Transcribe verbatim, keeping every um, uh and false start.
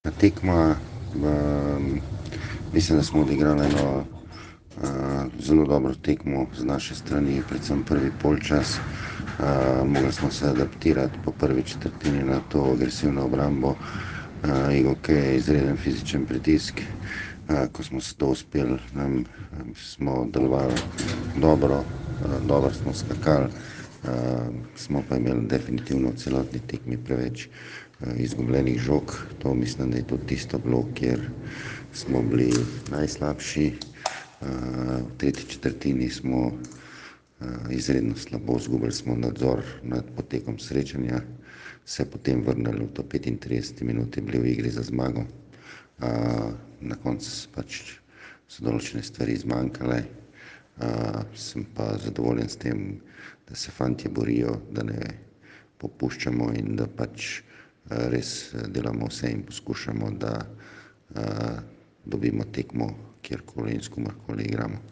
Tekma, um, mislim, da smo odigrali eno uh, zelo dobro tekmo z naše strani, predvsem prvi polčas. Uh, mogli smo se adaptirati po prvi četrtini na to agresivno obrambo. Uh, Igok je izreden fizičen pritisk. Uh, ko smo se to uspeli, nam, smo delovali dobro, uh, dobro smo skakali. Uh, smo pa imeli definitivno v celotni tekmi preveč uh, izgubljenih žog. To mislim, da je tudi tisto bilo, kjer smo bili najslabši. Uh, v tretji četrtini smo uh, izredno slabo izgubili smo nadzor nad potekom srečanja, se potem vrnili v to petintrideseti minuti, bili v igri za zmago. Uh, na koncu pač so določene stvari zmanjkale. Uh, sem pa zadovoljen s tem, da se fantje borijo, da ne popuščamo in da pač uh, res delamo vse in poskušamo, da uh, dobimo tekmo kjerkoli in s komerkoli igramo.